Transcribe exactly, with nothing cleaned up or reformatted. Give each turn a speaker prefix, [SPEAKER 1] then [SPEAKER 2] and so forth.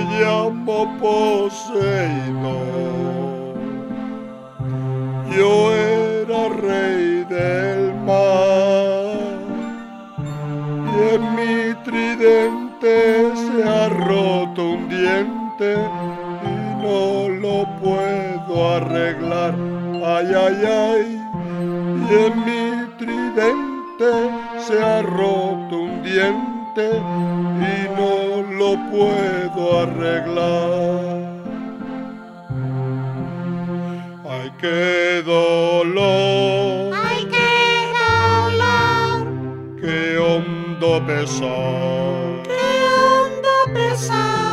[SPEAKER 1] llamo Poseidón. Yo era rey del mar y en mi tridente se ha roto un diente y no lo puedo arreglar. Ay, ay, ay, y en mi tridente se ha roto un diente y no lo puedo arreglar. Ay, qué dolor,
[SPEAKER 2] ¡Ay, qué dolor!
[SPEAKER 1] qué hondo pesar,
[SPEAKER 2] ¡Qué hondo pesar!